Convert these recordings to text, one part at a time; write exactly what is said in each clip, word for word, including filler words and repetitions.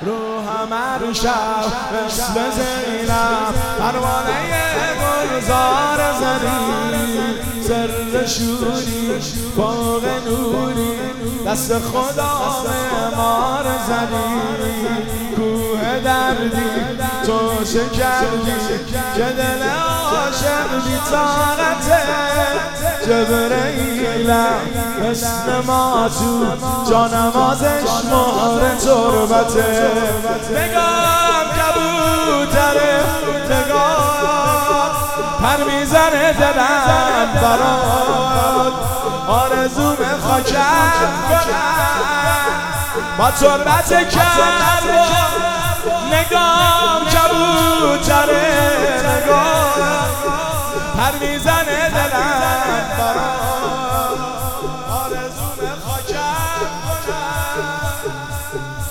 روحم هر شب مثل زینب پروانه گلزار زری سر شوری فوق نوری دست خدا معمار زدی کوه دردی تو چه کردی که دل عاشق بی طاقته جبرئیلم مثل ما تو جانمازش مهر تربته نگام کبوتره نگاه پر میزنه دلم برات آرزوم خاکم کنم با تربت کرد نگام کبوتره نگاه پر میزنه دلم برات آرزوم خاکم کنم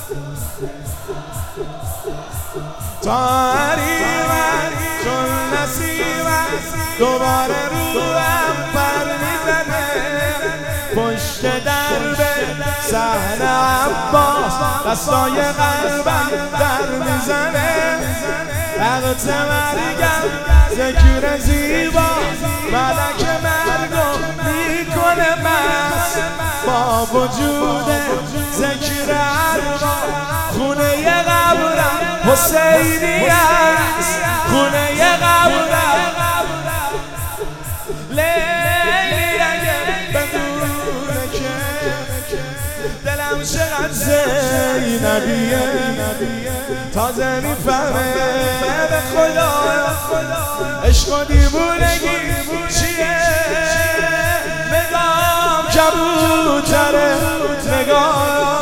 تاریمم چون نسیمم دوباره روم پر میزنه پشت درب صحنه عباس دستای قلبم در میزنه وقت مرگم ذکر زیبا ملک مرگو میکنه مست با وجود ذکر اربا خونه قبرم حسینی است خونه قبرم لیلی اگه بدونه که دلم چقدر زینبیه تازه میفهمه به خدا عشق و دیوونگی چیه نگام کبوتره نگام